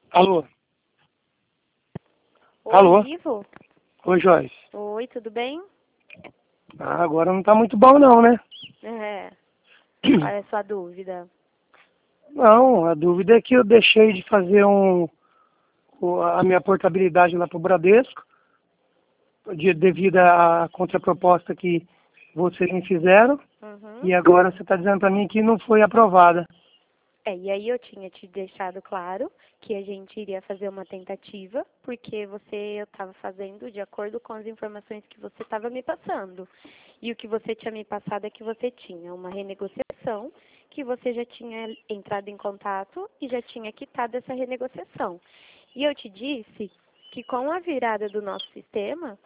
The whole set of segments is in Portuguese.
Alô? Oi, Alô? Ivo? Oi, Joyce. Oi, tudo bem? Ah, agora não tá muito bom não, né? É, qual é a sua dúvida? Não, a dúvida é que eu deixei de fazer a minha portabilidade lá pro Bradesco, devido à contraproposta que vocês me fizeram, Uhum. e agora você está dizendo para mim que não foi aprovada. E aí eu tinha te deixado claro que a gente iria fazer uma tentativa, porque eu estava fazendo de acordo com as informações que você estava me passando. E o que você tinha me passado é que você tinha uma renegociação, que você já tinha entrado em contato e já tinha quitado essa renegociação. E eu te disse que com a virada do nosso sistema,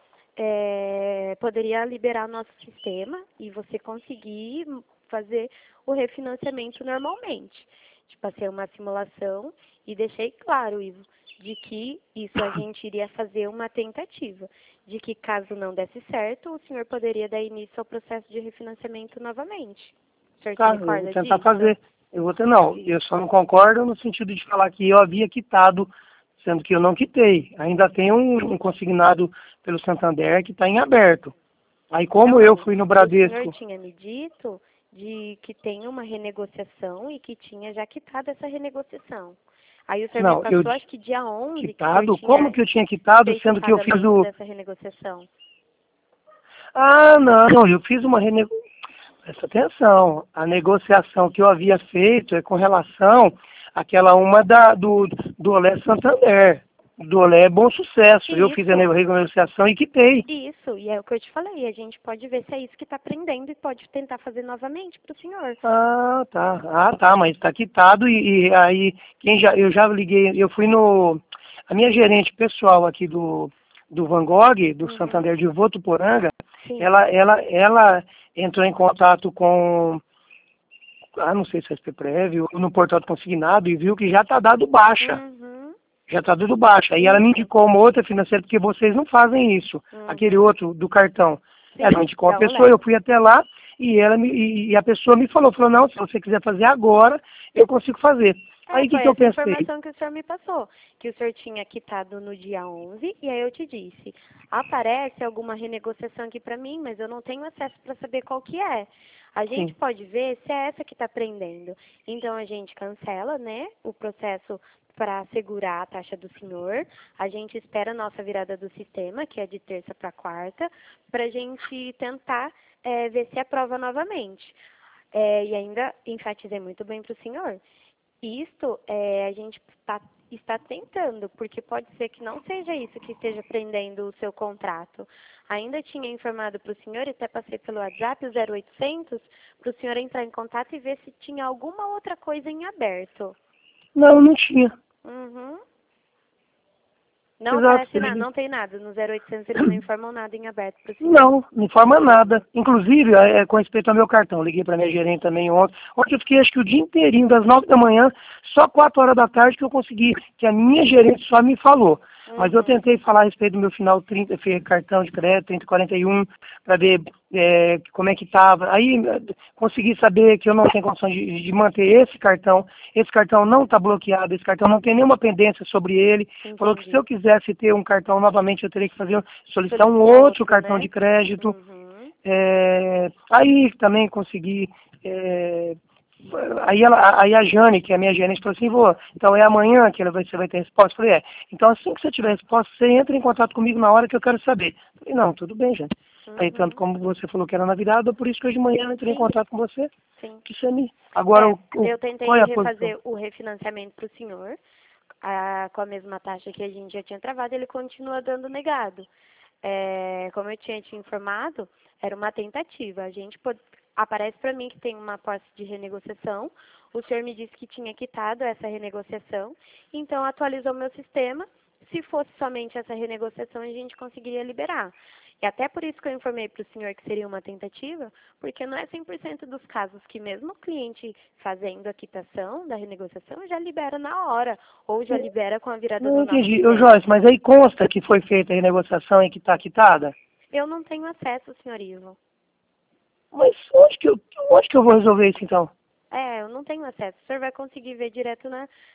poderia liberar o nosso sistema e você conseguir fazer o refinanciamento normalmente. Passei uma simulação e deixei claro, Ivo, de que isso a gente iria fazer uma tentativa, de que caso não desse certo, o senhor poderia dar início ao processo de refinanciamento novamente. O senhor se Tá, eu vou recorda tentar disso? fazer. Não, eu só não concordo no sentido de falar que eu havia quitado, sendo que eu não quitei. Ainda tem um consignado pelo Santander que está em aberto. Aí como eu Não, fui no o senhor Bradesco. tinha me dito de que tem uma renegociação e que tinha já quitado essa renegociação. Aí o senhor me Não, eu passou, acho que dia 11, que o senhor quitado? Como tinha que eu tinha quitado, feito o sendo que eu fiz pagamento o... dessa renegociação. Ah, não, eu fiz uma Presta atenção, a negociação que eu havia feito é com relação àquela uma do Olé Santander, do Olé Bom Sucesso. Eu fiz a Isso. negociação e quitei. Isso, e é o que eu te falei, a gente pode ver se é isso que está prendendo e pode tentar fazer novamente para o senhor. Ah, tá, mas está quitado e aí eu já liguei, eu fui no a minha gerente pessoal aqui do Van Gogh, do Uhum. Santander de Votuporanga, Sim. ela entrou em contato com, não sei se é SPPrev ou no portal do consignado e viu que já está dado baixa. Uhum. Já está dando baixa. Aí ela me Isso. indicou uma outra financeira, porque vocês não fazem isso. Aquele Uhum. outro do cartão. Ela me Sim, indicou a da pessoa, Olé. eu fui até lá e a pessoa me falou, não, se você quiser fazer agora, eu consigo fazer. Aí o que, Foi que eu essa pensei? informação que o senhor me passou, que o senhor tinha quitado no dia 11, e aí eu te disse, aparece alguma renegociação aqui para mim, mas eu não tenho acesso para saber qual que é. A gente Sim, pode ver se é essa que está prendendo. Então a gente cancela, né, o processo para assegurar a taxa do senhor. A gente espera a nossa virada do sistema, que é de terça para quarta, para a gente tentar ver se aprova novamente. E ainda enfatizei muito bem para o senhor. Isto a gente está tentando, porque pode ser que não seja isso que esteja prendendo o seu contrato. Ainda tinha informado para o senhor, e até passei pelo WhatsApp, o 0800, para o senhor entrar em contato e ver se tinha alguma outra coisa em aberto. não tinha. Uhum. Não Exato, aparece nada, não tem nada. No 0800 eles não informam nada em aberto para o senhor. não informa nada. Inclusive, com respeito ao meu cartão, liguei para minha gerente também ontem. Ontem eu fiquei acho que o dia inteirinho, das 9 da manhã, só 4 horas da tarde que eu consegui, que a minha gerente só me falou. Mas eu Uhum. tentei falar a respeito do meu final 30, cartão de crédito, 3041, para ver como é que estava. Aí consegui saber que eu não tenho condições de manter esse cartão. Esse cartão não está bloqueado, esse cartão não tem nenhuma pendência sobre ele. Falou que se eu Entendi. quisesse ter um cartão novamente, eu teria que solicitar um Solicitar outro outro, cartão de né? crédito. Uhum. Aí também consegui. Aí a Jane, que é a minha gerente, falou assim, então é amanhã que você vai ter resposta? Eu falei, então assim que você tiver resposta, você entra em contato comigo na hora que eu quero saber. Eu falei, não, tudo bem, Jane. Aí tanto Uhum. como você falou que era na virada, por isso que hoje de manhã eu entrei em Sim, contato com você, sim. que você me... Agora, Eu qual é tentei a posição? refazer o refinanciamento para o senhor, com a mesma taxa que a gente já tinha travado, ele continua dando negado. Como eu tinha te informado, era uma tentativa. Aparece para mim que tem uma posse de renegociação. O senhor me disse que tinha quitado essa renegociação, então atualizou meu sistema. Se fosse somente essa renegociação, a gente conseguiria liberar. E até por isso que eu informei para o senhor que seria uma tentativa, porque não é 100% dos casos que mesmo o cliente fazendo a quitação da renegociação já libera na hora, ou já libera com a virada do Não nosso entendi. sistema. Joyce, mas aí consta que foi feita a renegociação e que está quitada? Eu não tenho acesso, senhor Ivo. Mas onde que eu vou resolver isso então? Eu não tenho acesso. O senhor vai conseguir ver direto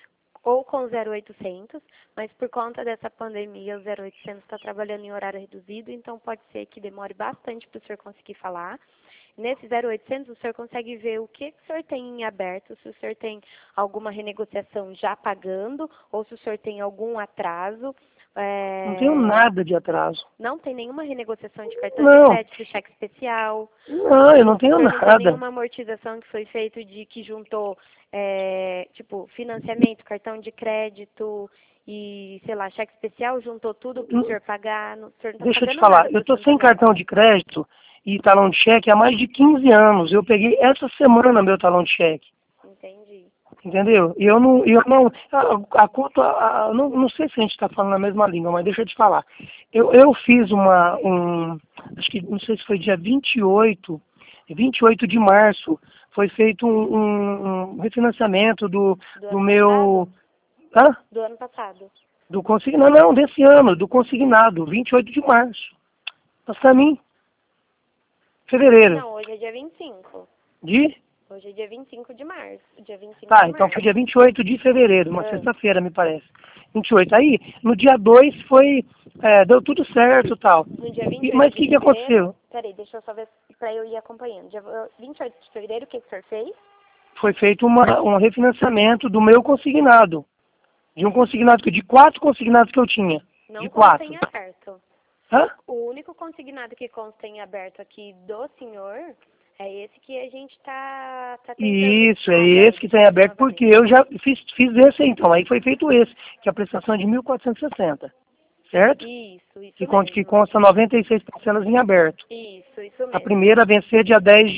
ou com o 0800, mas por conta dessa pandemia o 0800 está trabalhando em horário reduzido, então pode ser que demore bastante para o senhor conseguir falar. Nesse 0800 o senhor consegue ver o que o senhor tem em aberto, se o senhor tem alguma renegociação já pagando ou se o senhor tem algum atraso. Não tenho nada de atraso. Não tem nenhuma renegociação de cartão de Não. crédito, cheque especial. Não, eu não tenho Não tem nada. nenhuma amortização que foi feito de que juntou, tipo, financiamento, cartão de crédito e, sei lá, cheque especial, juntou tudo para o senhor pagar. O senhor não tá Deixa eu te pagando falar, nada eu pro tô sem Santander. cartão de crédito e talão de cheque há mais de 15 anos. Eu peguei essa semana meu talão de cheque. Entendi. Entendeu? E eu não, a conta, não sei se a gente está falando a mesma língua, mas deixa eu te falar. Eu fiz acho que, não sei se foi dia 28 de março, foi feito um refinanciamento do ano meu, Do ano passado. do consignado, não, desse ano, do consignado, 28 de março. Mas pra mim, fevereiro, Não, hoje é dia 25. de... Hoje é dia 25 de março. Dia 25 Tá, de então março. foi dia 28 de fevereiro, uma Ah. sexta-feira, me parece. 28. Aí, no dia 2 foi, deu tudo certo e tal. No dia 28 Mas o de que fevereiro... aconteceu? Peraí, deixa eu só ver pra eu ir acompanhando. Dia 28 de fevereiro, o que o senhor fez? Foi feito um refinanciamento do meu consignado. De um consignado, de 4 consignados que eu tinha. Não De consta 4. em aberto. Hã? O único consignado que consta em aberto aqui do senhor é esse que a gente tá tentando... Isso, é esse que tem aberto, porque eu já fiz esse aí, então. Aí foi feito esse, que é a prestação é de 1.460. Certo? Isso Que mesmo. consta 96 parcelas em aberto. Isso mesmo. A primeira a vencer dia 10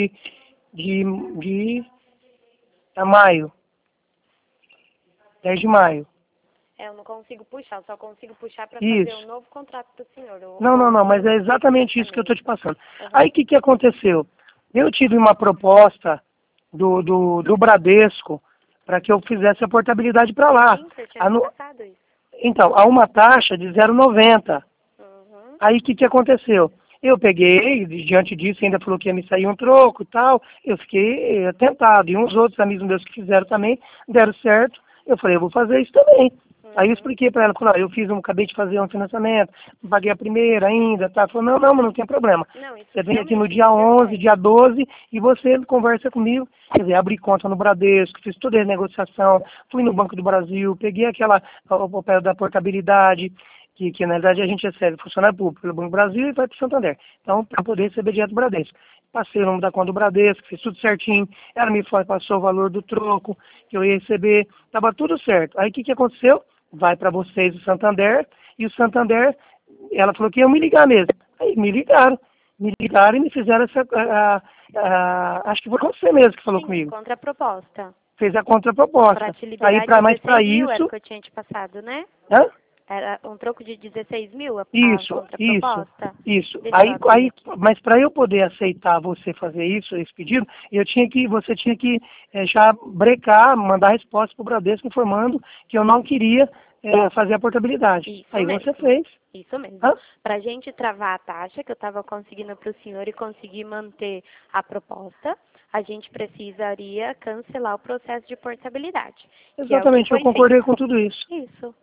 de maio. 10 de maio. Eu não consigo puxar, eu só consigo puxar para Isso. fazer um novo contrato do senhor. Não, mas é exatamente isso que eu estou te passando. Uhum. Aí o que aconteceu? Eu tive uma proposta do Bradesco para que eu fizesse a portabilidade para lá. Sim, você tinha me passado isso. Então, há uma taxa de 0,90. Uhum. Aí o que aconteceu? Eu peguei, diante disso, ainda falou que ia me sair um troco e tal. Eu fiquei tentado. E uns outros amigos meus que fizeram também deram certo. Eu falei, eu vou fazer isso também. Aí eu expliquei para ela, falei, acabei de fazer um financiamento, não paguei a primeira ainda, tá? Ela falou, não, mas não tem problema. Não, isso Você vem aqui no realmente dia deu 11, certo. dia 12, e você conversa comigo. Quer dizer, abri conta no Bradesco, fiz toda a negociação, fui no Banco do Brasil, peguei o papel da portabilidade, que na verdade a gente recebe funcionário público pelo Banco do Brasil e vai para o Santander. Então, para poder receber direto do Bradesco. Passei o nome da conta do Bradesco, fiz tudo certinho, ela me passou o valor do troco que eu ia receber, estava tudo certo. Aí o que aconteceu? Vai para vocês o Santander, e o Santander, ela falou que ia me ligar mesmo. Aí me ligaram e me fizeram acho que foi você mesmo que falou Sim, comigo. contraproposta. Fez a contraproposta. Para te Aí, liberar mas para 16 mil, era isso... o que eu tinha te passado, né? Hã? Era um troco de 16 mil a Isso. contraproposta? Isso. Deixa eu abrir aqui. Mas para eu poder aceitar você fazer isso, esse pedido, você tinha que já brecar, mandar resposta para o Bradesco informando que eu não queria fazer a portabilidade. Isso Aí mesmo. você fez. Isso mesmo. Hã? Para a gente travar a taxa que eu estava conseguindo para o senhor e conseguir manter a proposta, a gente precisaria cancelar o processo de portabilidade. Exatamente, Que é o eu que foi concordei feito. com tudo isso. Isso.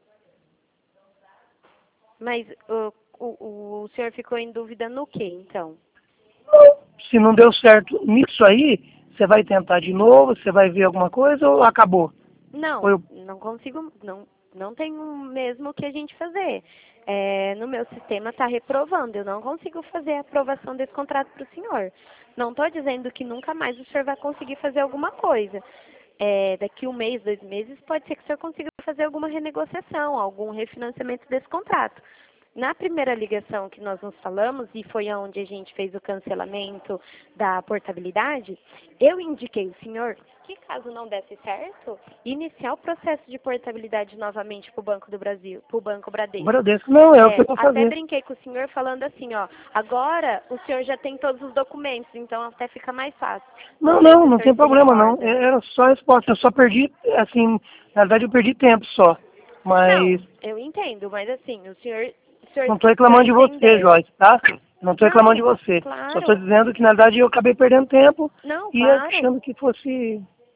Mas o senhor ficou em dúvida no que, então? Se não deu certo nisso aí, você vai tentar de novo, você vai ver alguma coisa ou acabou? Não, Ou eu- não consigo, não tenho mesmo o que a gente fazer. No meu sistema está reprovando, eu não consigo fazer a aprovação desse contrato para o senhor. Não estou dizendo que nunca mais o senhor vai conseguir fazer alguma coisa. Daqui 1 mês, 2 meses, pode ser que o senhor consiga fazer alguma renegociação, algum refinanciamento desse contrato. Na primeira ligação que nós nos falamos, e foi onde a gente fez o cancelamento da portabilidade, eu indiquei ao senhor que, caso não desse certo, iniciar o processo de portabilidade novamente para o Banco do Brasil, para o Banco Bradesco. Bradesco, não, é o que eu vou Até fazer. brinquei com o senhor falando assim, ó, agora o senhor já tem todos os documentos, então até fica mais fácil. Não, sei se o não senhor tem se problema não. recorda. Era só a resposta. Eu só perdi, assim, na verdade eu perdi tempo só. Mas Não, eu entendo, mas assim, o senhor não estou reclamando de você, entender. Joyce, tá? Não estou reclamando de você. Claro. Só estou dizendo que na verdade eu acabei perdendo tempo Não, e claro. achando que fosse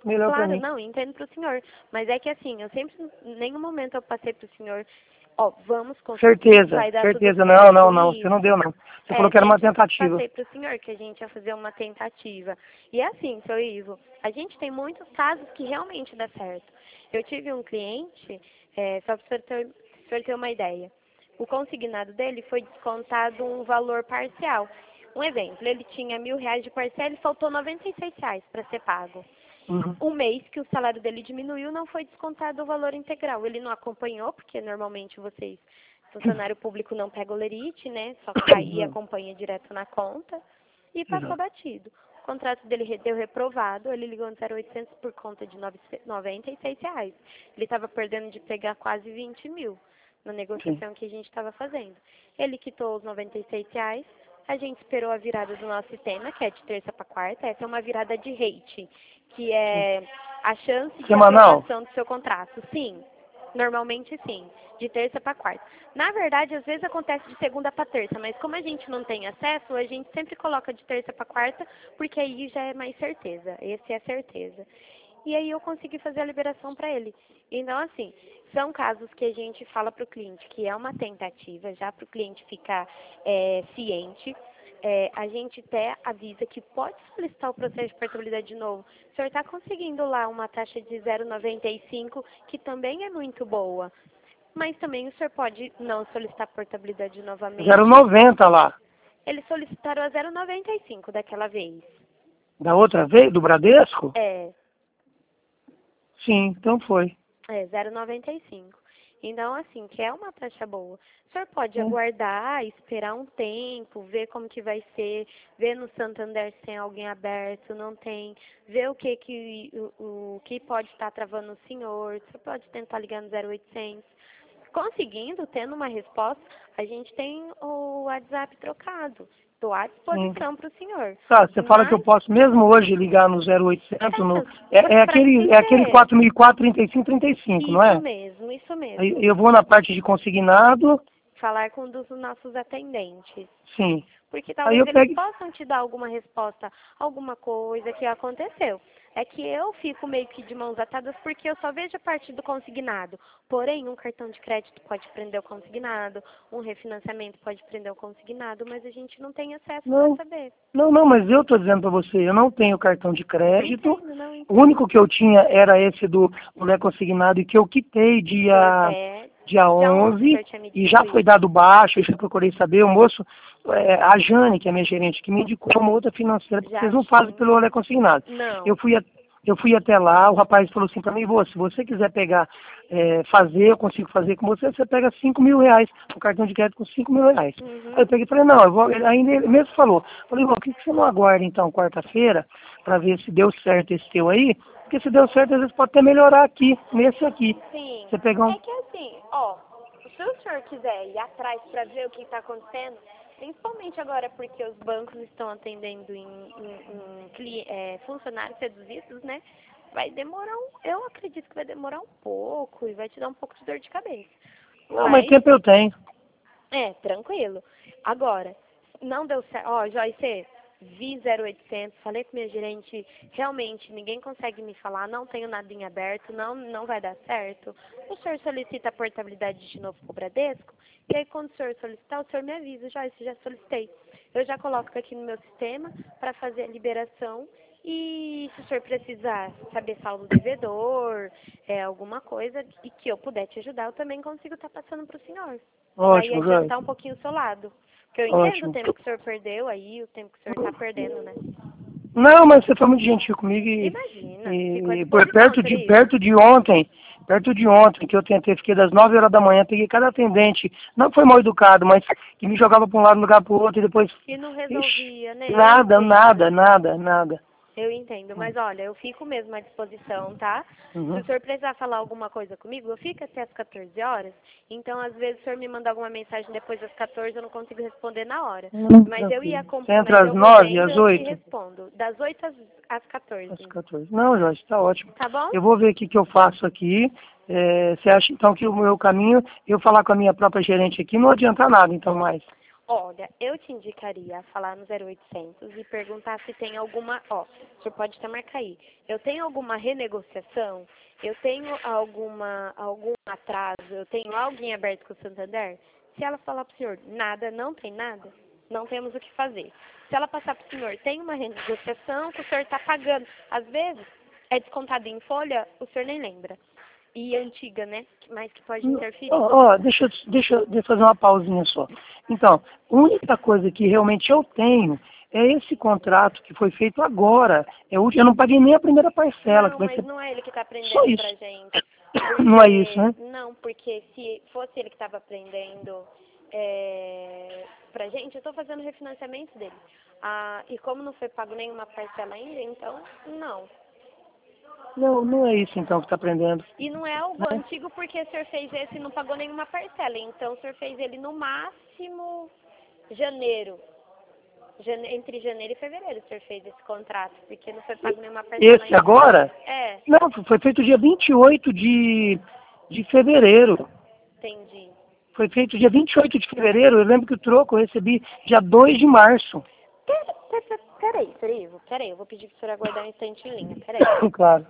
melhor para Claro, mim. não, entendo para o senhor. Mas é que assim, eu sempre, em nenhum momento eu passei para o senhor, ó, vamos conseguir, Certeza, vai dar tudo certeza. Não, certo. não, não. Você não Isso. deu, não. Você falou É, que era uma sempre tentativa. passei para o senhor que a gente ia fazer uma tentativa. E é assim, seu Ivo, a gente tem muitos casos que realmente dá certo. Eu tive um cliente, só para o senhor ter uma ideia. O consignado dele foi descontado um valor parcial. Um exemplo, ele tinha R$ 1.000 de parcela e faltou R$ 96 para ser pago. Uhum. Um mês que o salário dele diminuiu, não foi descontado o valor integral. Ele não acompanhou, porque normalmente vocês, funcionário público, não pega o lerite, né? Só cai e acompanha direto na conta. E passou Exato. batido. O contrato dele deu reprovado, ele ligou no 0800 por conta de R$ 96. Ele estava perdendo de pegar quase 20 mil na Sim. negociação que a gente estava fazendo. Ele quitou os R$ 96, a gente esperou a virada do nosso sistema, que é de terça para quarta. Essa é uma virada de rate, que é a chance de Semanal? aprovação do seu contrato. Sim, normalmente sim, de terça para quarta. Na verdade, às vezes acontece de segunda para terça, mas como a gente não tem acesso, a gente sempre coloca de terça para quarta, porque aí já é mais certeza. Esse é certeza. E aí eu consegui fazer a liberação para ele. Então, assim, são casos que a gente fala para o cliente que é uma tentativa, já para o cliente ficar ciente. A gente até avisa que pode solicitar o processo de portabilidade de novo. O senhor está conseguindo lá uma taxa de 0,95, que também é muito boa. Mas também o senhor pode não solicitar portabilidade novamente. 0,90 lá. Eles solicitaram a 0,95 daquela vez. Da outra vez? Do Bradesco? É. Sim, então foi. 0,95. Então, assim, que é uma taxa boa. O senhor pode aguardar, esperar um tempo, ver como que vai ser, ver no Santander se tem alguém aberto, não tem, ver o que pode estar travando o senhor. O senhor pode tentar ligar no 0800. Conseguindo, tendo uma resposta, a gente tem o WhatsApp trocado. Estou à disposição para o senhor. Tá, você fala que eu Mas, posso mesmo hoje ligar no 0800, é para aquele esquecer. 4004 3535, não é? Isso Aí mesmo. eu vou na parte de consignado, Falar com um dos nossos atendentes. sim. Porque Aí talvez eu eles pego, possam te dar alguma resposta, alguma coisa que aconteceu. É que eu fico meio que de mãos atadas porque eu só vejo a parte do consignado. Porém, um cartão de crédito pode prender o consignado, um refinanciamento pode prender o consignado, mas a gente não tem acesso para não, saber. não, mas eu tô dizendo para você, eu não tenho cartão de crédito, Entendo, não o entendo. único que eu tinha era esse do Mulher Consignado e que eu quitei dia Dia 11, o 11 senhor tinha me e dito já foi isso. dado baixo, eu já procurei saber, o moço, a Jane, que é minha gerente, que me indicou uma outra financeira, porque Já vocês não fazem tinha. pelo Olé Consignado. Não. Eu fui até lá, o rapaz falou assim para mim, se você quiser pegar, fazer, eu consigo fazer com você, você pega R$ 5.000, um cartão de crédito com R$ 5.000. Aí eu Uhum. peguei e falei, não, eu vou, ainda ele mesmo falou, falei, por que você não aguarda então quarta-feira, para ver se deu certo esse teu aí, porque se deu certo, às vezes pode até melhorar aqui, nesse aqui. Sim. Você pegar um... É que assim, ó, se o senhor quiser ir atrás para ver o que está acontecendo, principalmente agora porque os bancos estão atendendo em funcionários reduzidos, né? Vai demorar eu acredito que vai demorar um pouco e vai te dar um pouco de dor de cabeça. Não, mas Mas, tempo eu tenho. tranquilo. Agora, não deu certo. Ó, Joyce, vi 0800, falei com minha gerente, realmente ninguém consegue me falar, não tenho nada em aberto, não vai dar certo. O senhor solicita a portabilidade de novo para o Bradesco, e aí quando o senhor solicitar, o senhor me avisa, Joyce, já solicitei. Eu já coloco aqui no meu sistema para fazer a liberação e se o senhor precisar saber saldo devedor, alguma coisa e que eu puder te ajudar, eu também consigo estar passando para o senhor. Vai Ótimo, Joyce. adiantar um pouquinho o seu lado. Porque eu entendo o Ótimo. tempo que o senhor perdeu aí, o tempo que o senhor está perdendo, né? Não, mas você foi muito gentil comigo Imagina, fico à foi disposição, seu Ivo. perto de ontem, que eu tentei, fiquei das 9 horas da manhã, peguei cada atendente, não foi mal educado, mas que me jogava para um lado, lugar para o outro, e depois, E não ixi, resolvia, né? Eu nada, entendo. nada, nada, nada. Eu entendo, mas olha, eu fico mesmo à disposição, tá? Se Uhum. o senhor precisar falar alguma coisa comigo, eu fico até às 14 horas. Então, às vezes, o senhor me manda alguma mensagem depois das 14, eu não consigo responder na hora. Mas eu ia Tranquilo. Você acompanhar, entra mas às eu vou 9, vendo, às eu te 8? respondo. Das 8 às 14. Às 14. Não, Jorge, está ótimo. Tá bom? Eu vou ver o que eu faço aqui. Você acha então que o meu caminho, eu falar com a minha própria gerente aqui, não adianta nada, então mais. Olha, eu te indicaria a falar no 0800 e perguntar se tem alguma, o senhor pode até marcar aí. Eu tenho alguma renegociação? Eu tenho algum atraso? Eu tenho alguém aberto com o Santander? Se ela falar para o senhor, nada, não tem nada, não temos o que fazer. Se ela passar para o senhor, tem uma renegociação que o senhor está pagando. Às vezes, é descontado em folha, o senhor nem lembra. E antiga, né? Mas que pode interferir. Deixa eu fazer uma pausinha só. Então, a única coisa que realmente eu tenho é esse contrato que foi feito agora. Eu não paguei nem a primeira parcela. Não, Que vai mas ser não é ele que está só aprendendo pra isso. gente. Não é isso, né? Não, porque se fosse ele que estava aprendendo pra gente, eu estou fazendo o refinanciamento dele. E como não foi pago nenhuma parcela ainda, então, não. Não, não é isso então que está aprendendo. E não é algo antigo porque o senhor fez esse e não pagou nenhuma parcela. Então, o senhor fez ele no máximo janeiro. Entre janeiro e fevereiro o senhor fez esse contrato, porque não foi pago nenhuma parcela Esse ainda. agora? É, Não, foi feito dia 28 de fevereiro. entendi. Foi feito dia 28 de fevereiro. Eu lembro que o troco eu recebi dia 2 de março. Peraí, eu vou pedir para o senhor aguardar um instante em linha, peraí. Claro.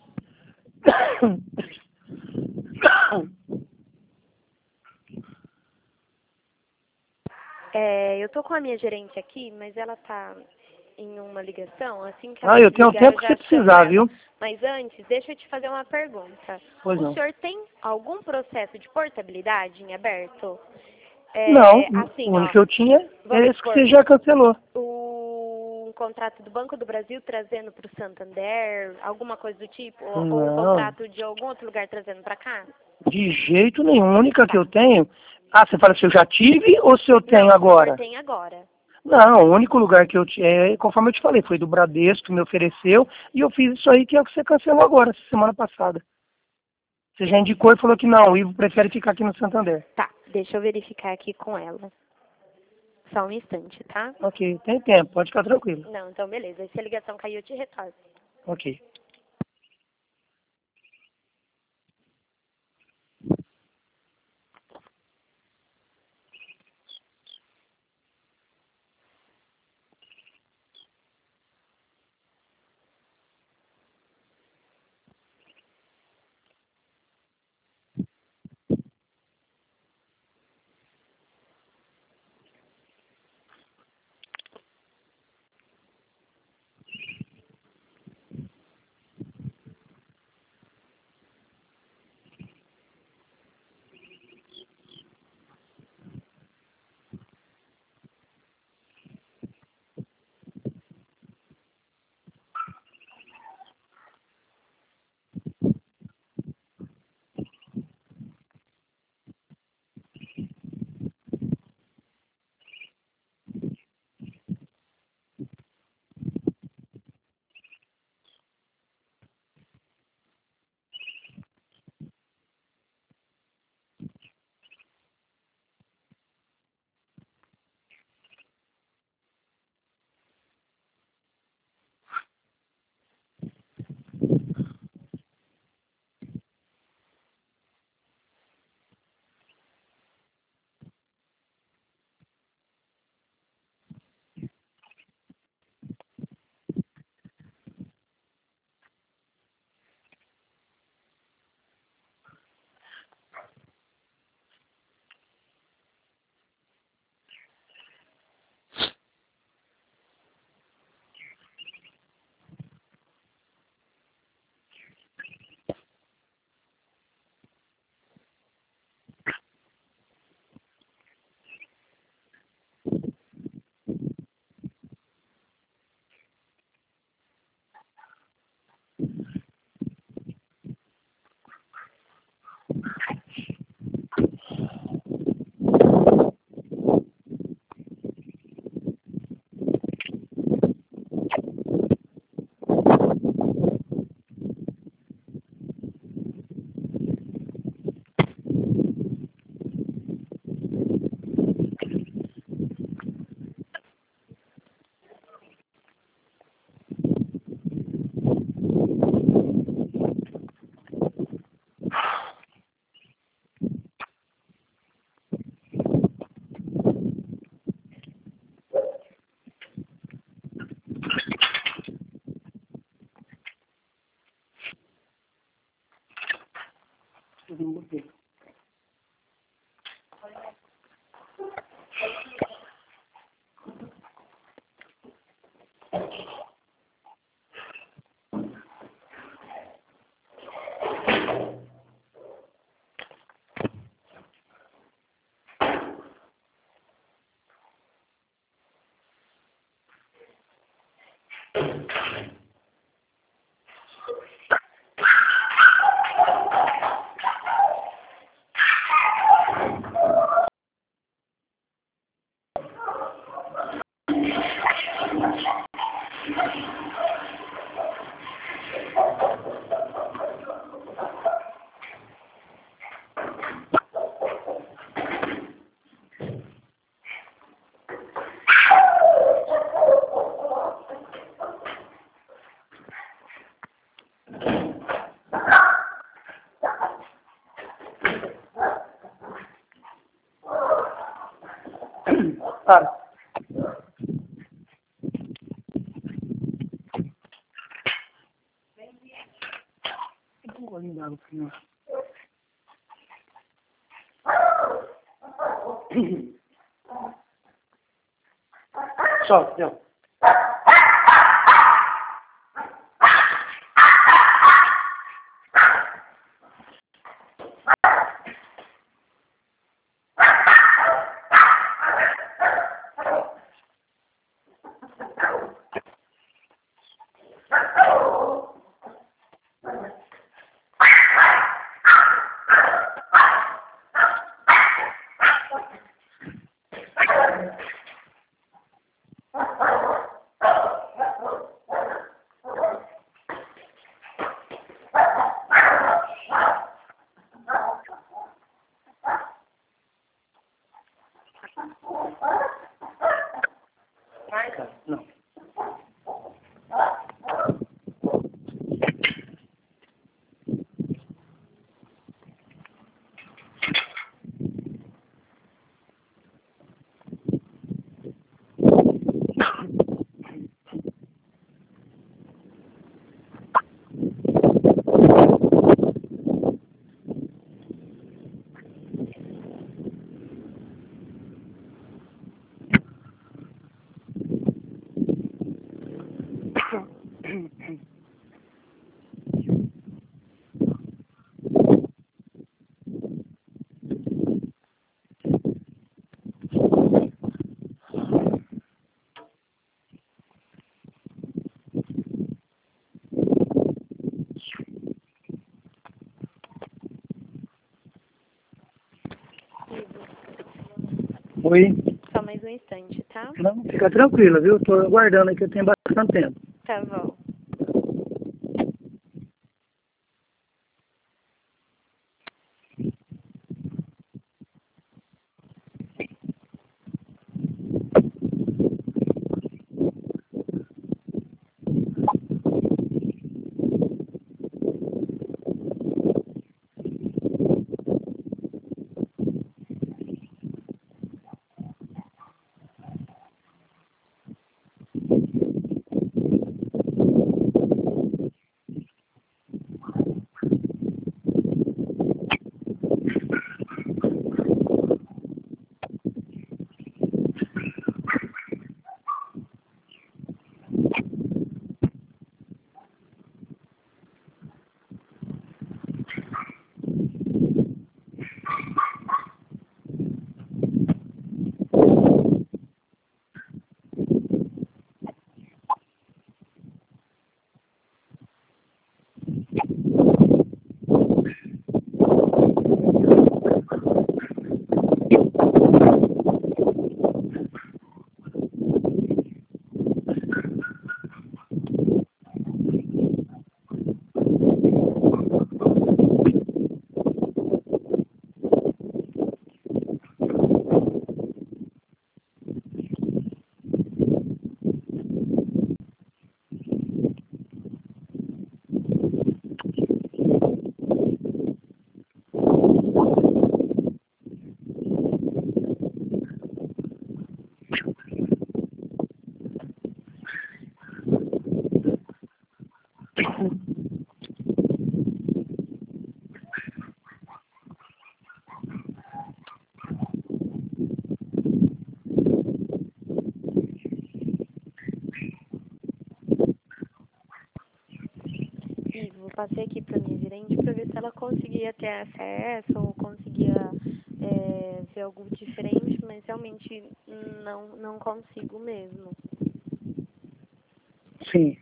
Eu tô com a minha gerente aqui, mas ela tá em uma ligação, assim que ela Eu tenho o desligar eu tempo que já você chamo precisar, ela. viu? Mas antes, deixa eu te fazer uma pergunta. Pois O não. senhor tem algum processo de portabilidade em aberto? Não, o Assim, único que eu tinha é vamos esse que supor, você já cancelou. um contrato do Banco do Brasil trazendo para o Santander, alguma coisa do tipo, ou um Não, contrato de algum outro lugar trazendo para cá? de jeito nenhum. A única que Tá. eu tenho. Você fala se eu já tive ou se eu tenho Não, se o senhor agora? tem agora. Não, o único lugar que eu tinha, conforme eu te falei, foi do Bradesco que me ofereceu e eu fiz isso aí que é o que você cancelou agora, semana passada. Você já indicou e falou que não, o Ivo prefere ficar aqui no Santander. Tá, deixa eu verificar aqui com ela. Só um instante, tá? Ok, tem tempo, pode ficar tranquilo. Não, então beleza. Se a ligação cair, eu te retorno. Ok. Para. Um golinho d'água pra mim. Só, deu. Não. Oi. Só mais um instante, tá? Não, fica tranquila, viu? Tô aguardando aqui, eu tenho bastante tempo. Tá bom. passei aqui para minha gerente para ver se ela conseguia ter acesso ou conseguia ver algo diferente, mas realmente não consigo mesmo. Sim.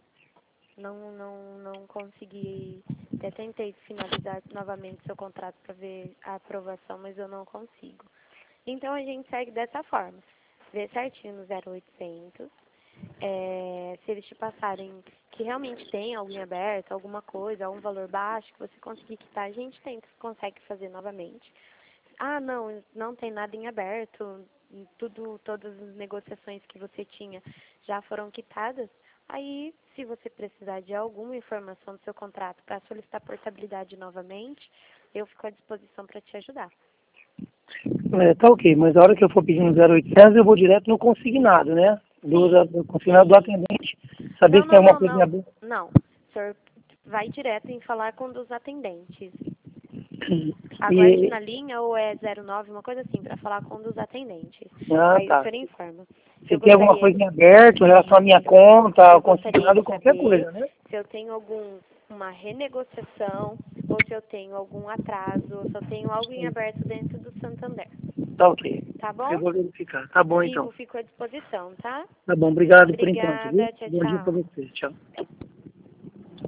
Não consegui. Até tentei finalizar novamente seu contrato para ver a aprovação, mas eu não consigo. Então a gente segue dessa forma. Vê certinho no 0800. Se eles te passarem que realmente tem algo em aberto, alguma coisa, algum valor baixo que você conseguir quitar, a gente consegue fazer novamente. Ah, não tem nada em aberto, todas as negociações que você tinha já foram quitadas. Aí, se você precisar de alguma informação do seu contrato para solicitar portabilidade novamente, eu fico à disposição para te ajudar. Tá ok, mas a hora que eu for pedir no 0800, eu vou direto no consignado, né? Do consignado do atendente, saber se tem alguma coisa em aberto. Não, o senhor vai direto em falar com um dos atendentes. E, Aguarde na linha ou é 09, uma coisa assim, para falar com um dos atendentes. Aí tá. o senhor informa. Se tem alguma coisa em aberto em relação à minha conta, ao consignado, qualquer coisa, né? Se eu tenho uma renegociação, ou se eu tenho algum atraso, ou se eu tenho algo em aberto dentro do Santander. Tá ok. Tá bom? Eu vou verificar. Tá bom, então. Fico à disposição, tá? Tá bom, obrigado por enquanto, viu? Obrigada, tchau, Bom dia pra tchau. você. Tchau.